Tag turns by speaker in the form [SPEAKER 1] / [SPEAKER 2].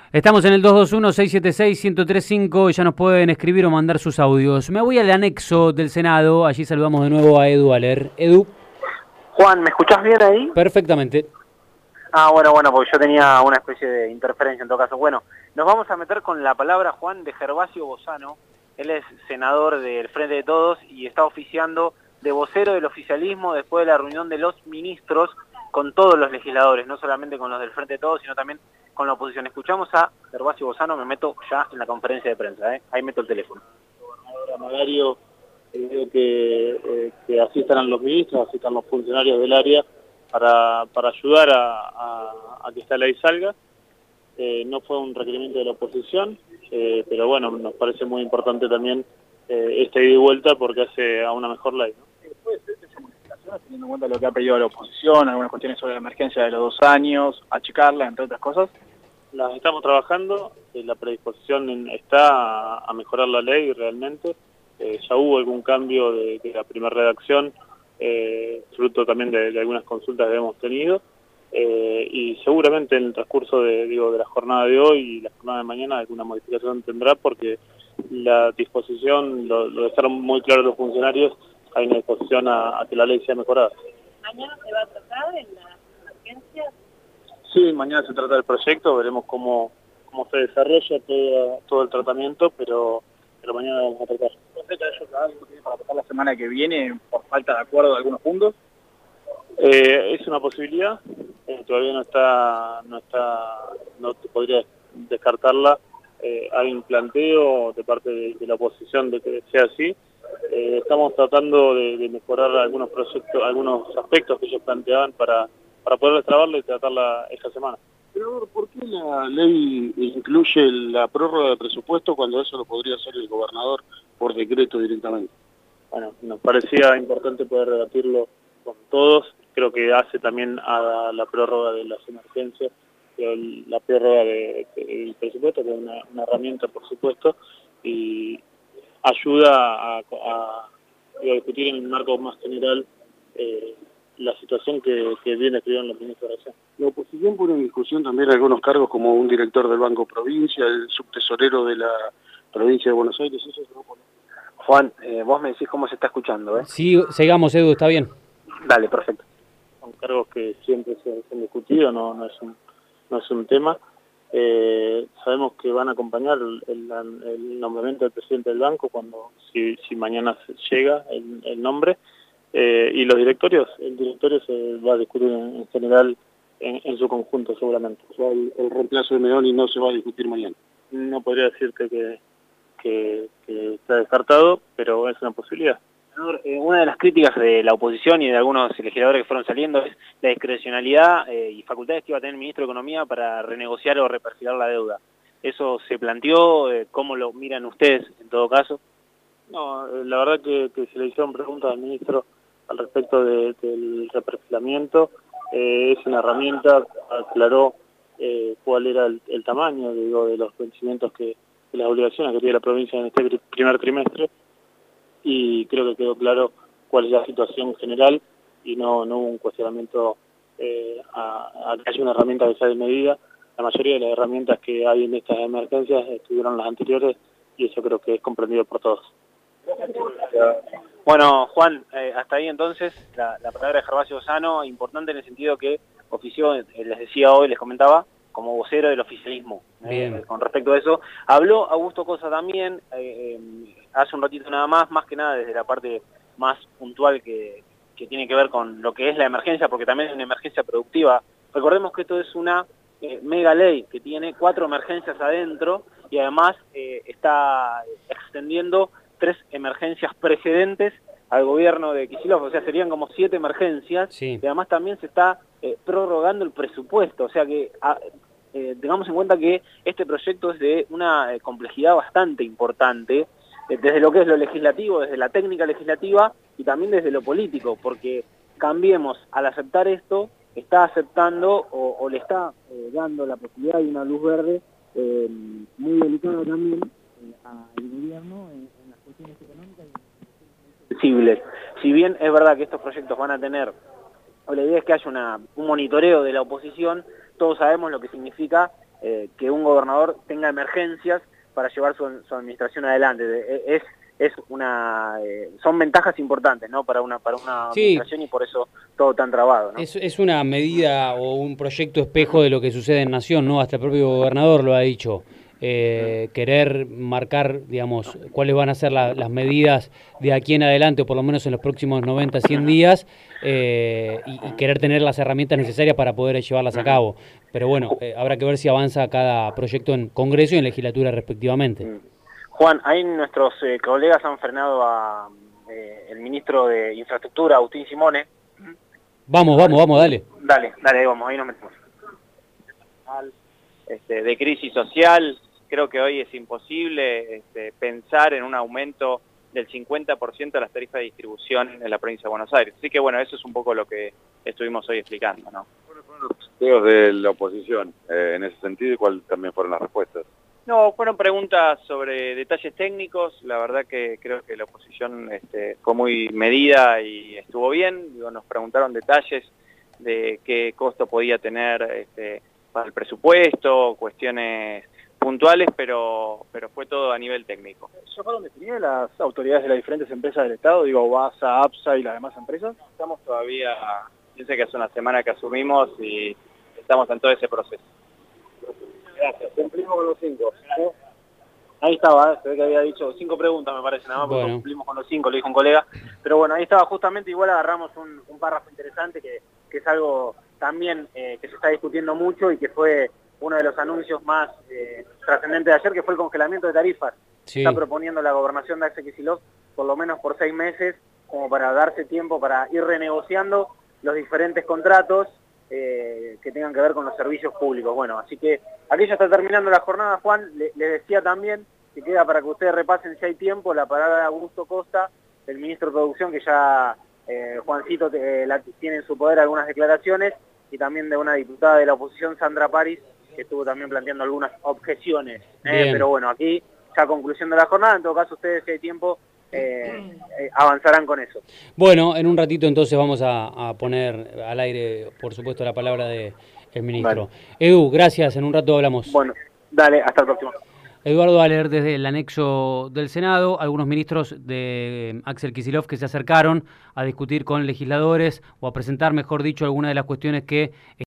[SPEAKER 1] Estamos en el 221-676-1035 y ya nos pueden escribir o mandar sus audios. Me voy al anexo del Senado, allí saludamos de nuevo a Edu Aler. Edu.
[SPEAKER 2] Juan, ¿me escuchás bien ahí?
[SPEAKER 1] Perfectamente.
[SPEAKER 2] Bueno, porque yo tenía una especie de interferencia en todo caso. Bueno, nos vamos a meter con la palabra, Juan, de Gervasio Bozano. Él es senador del Frente de Todos y está oficiando de vocero del oficialismo después de la reunión de los ministros con todos los legisladores, no solamente con los del Frente de Todos, sino también con la oposición. Escuchamos a Gervasio Bozano, me meto ya en la conferencia de prensa, ahí meto el teléfono.
[SPEAKER 3] Gobernador Magario pidió que asistan los ministros, asistan los funcionarios del área para ayudar a que esta ley salga. No fue un requerimiento de la oposición, pero bueno, nos parece muy importante también esta ida y vuelta porque hace a una mejor ley, ¿no?
[SPEAKER 4] ¿Puede ser esa modificación, teniendo en cuenta lo que ha pedido la oposición, algunas cuestiones sobre la emergencia de los 2 años, achicarla, entre otras cosas?
[SPEAKER 3] Las estamos trabajando, la predisposición está a mejorar la ley realmente. Ya hubo algún cambio de la primera redacción, fruto también de algunas consultas que hemos tenido, y seguramente en el transcurso de la jornada de hoy y la jornada de mañana alguna modificación tendrá, porque la disposición, lo dejaron muy claro los funcionarios, hay una disposición a que la ley sea mejorada.
[SPEAKER 5] ¿Mañana se va a tratar en las emergencias?
[SPEAKER 3] Sí, mañana se trata del proyecto, veremos cómo se desarrolla todo el tratamiento, pero mañana vamos a tratar.
[SPEAKER 4] ¿Algo tiene para tratar la semana que viene por falta de acuerdo de algunos puntos?
[SPEAKER 3] Es una posibilidad, todavía no te podría descartarla. Hay un planteo de parte de la oposición de que sea así. Estamos tratando de mejorar algunos proyectos, algunos aspectos que ellos planteaban para poder destrabarla y tratarla esta semana.
[SPEAKER 6] Pero, ¿por qué la ley incluye la prórroga de presupuesto cuando eso lo podría hacer el gobernador por decreto directamente?
[SPEAKER 3] Bueno, nos parecía importante poder debatirlo con todos. Creo que hace también a la prórroga de las emergencias, la prórroga del presupuesto, que es una herramienta, por supuesto, y ayuda a discutir en un marco más general la situación que bien escribieron los ministros de Acción.
[SPEAKER 6] La oposición pone en discusión también algunos cargos como un director del Banco Provincia, el subtesorero de la provincia de Buenos Aires. ¿Eso se va a poner?
[SPEAKER 2] Juan, vos me decís cómo se está escuchando,
[SPEAKER 1] Sí, sigamos, Edu, está bien.
[SPEAKER 2] Dale, perfecto.
[SPEAKER 3] Son cargos que siempre se han discutido, no es un tema. Sabemos que van a acompañar el nombramiento del presidente del banco si mañana llega el nombre, y los directorios, el directorio se va a discutir en general en su conjunto seguramente.
[SPEAKER 6] O sea, el reemplazo de Meoni no se va a discutir mañana.
[SPEAKER 3] No podría decirte que está descartado, pero es una posibilidad.
[SPEAKER 2] Una de las críticas de la oposición y de algunos legisladores que fueron saliendo es la discrecionalidad y facultades que iba a tener el ministro de Economía para renegociar o reperfilar la deuda. ¿Eso se planteó? ¿Cómo lo miran ustedes en todo caso?
[SPEAKER 3] No, la verdad que se le hicieron preguntas al ministro al respecto del reperfilamiento. Es una herramienta, aclaró cuál era el tamaño de los vencimientos de las obligaciones que tiene la provincia en este primer trimestre, y creo que quedó claro cuál es la situación general y no hubo un cuestionamiento a que haya una herramienta que sea de medida. La mayoría de las herramientas que hay en estas emergencias estuvieron las anteriores y eso creo que es comprendido por todos.
[SPEAKER 2] Bueno, Juan, hasta ahí entonces la palabra de Gervasio Bozano, importante en el sentido que ofició, les decía hoy, les comentaba, como vocero del oficialismo. Con respecto a eso, habló Augusto Cosa también, hace un ratito nada más que nada desde la parte más puntual que tiene que ver con lo que es la emergencia, porque también es una emergencia productiva. Recordemos que esto es una mega ley que tiene 4 emergencias adentro y además está extendiendo 3 emergencias precedentes al gobierno de Kicillof, o sea, serían como 7 emergencias,
[SPEAKER 1] sí.
[SPEAKER 2] Y además también se está prorrogando el presupuesto, o sea que tengamos en cuenta que este proyecto es de una complejidad bastante importante, desde lo que es lo legislativo, desde la técnica legislativa y también desde lo político, porque Cambiemos, al aceptar esto, está aceptando o le está dando la posibilidad de una luz verde muy delicada también al gobierno en las cuestiones económicas y sensibles. Si bien es verdad que estos proyectos van a tener, o la idea es que haya un monitoreo de la oposición, todos sabemos lo que significa que un gobernador tenga emergencias para llevar su administración adelante. Son ventajas importantes, ¿no? para una administración, y por eso todo tan trabado, ¿no?
[SPEAKER 1] Es una medida o un proyecto espejo de lo que sucede en Nación, ¿no? Hasta el propio gobernador lo ha dicho. Querer marcar, digamos, cuáles van a ser las medidas de aquí en adelante, o por lo menos en los próximos 90, 100 días, y querer tener las herramientas necesarias para poder llevarlas a cabo. Pero bueno, habrá que ver si avanza cada proyecto en Congreso y en legislatura respectivamente.
[SPEAKER 2] Juan, ahí nuestros colegas han frenado a el ministro de Infraestructura, Agustín Simone.
[SPEAKER 1] Vamos, dale.
[SPEAKER 2] Dale, vamos, ahí nos metemos.
[SPEAKER 7] De crisis social, creo que hoy es imposible pensar en un aumento del 50% de las tarifas de distribución en la provincia de Buenos Aires. Así que bueno, eso es un poco lo que estuvimos hoy explicando, ¿no?
[SPEAKER 8] ¿Cuáles fueron los planteos de la oposición en ese sentido y cuáles también fueron las respuestas?
[SPEAKER 7] No, fueron preguntas sobre detalles técnicos. La verdad que creo que la oposición fue muy medida y estuvo bien. Digo, nos preguntaron detalles de qué costo podía tener para el presupuesto, cuestiones puntuales, pero fue todo a nivel técnico.
[SPEAKER 4] ¿Ya fueron definidas las autoridades de las diferentes empresas del Estado? Digo, BASA, APSA y las demás empresas.
[SPEAKER 7] Estamos todavía, piense que hace una semana que asumimos y estamos en todo ese proceso.
[SPEAKER 2] Gracias, cumplimos con los 5. Ahí estaba, se ve que había dicho 5 preguntas, me parece, nada más, porque cumplimos con los 5, lo dijo un colega. Pero bueno, ahí estaba justamente, igual agarramos un párrafo interesante que es algo también que se está discutiendo mucho y que fue uno de los anuncios más trascendentes de ayer, que fue el congelamiento de tarifas. Sí. Está proponiendo la gobernación de Axel Kicillof por lo menos por 6 meses, como para darse tiempo para ir renegociando los diferentes contratos que tengan que ver con los servicios públicos. Bueno, así que aquí ya está terminando la jornada, Juan. Le decía también que queda para que ustedes repasen, si hay tiempo, la palabra de Augusto Costa, el ministro de Producción, que ya Juancito tiene en su poder algunas declaraciones, y también de una diputada de la oposición, Sandra París, que estuvo también planteando algunas objeciones. Pero bueno, aquí ya conclusión de la jornada. En todo caso, ustedes, si hay tiempo, avanzarán con eso.
[SPEAKER 1] Bueno, en un ratito entonces vamos a poner al aire, por supuesto, la palabra del ministro. Vale. Edu, gracias, en un rato hablamos.
[SPEAKER 2] Bueno, dale, hasta el próximo.
[SPEAKER 1] Eduardo Aller, desde el anexo del Senado, algunos ministros de Axel Kicillof que se acercaron a discutir con legisladores, o a presentar, mejor dicho, algunas de las cuestiones que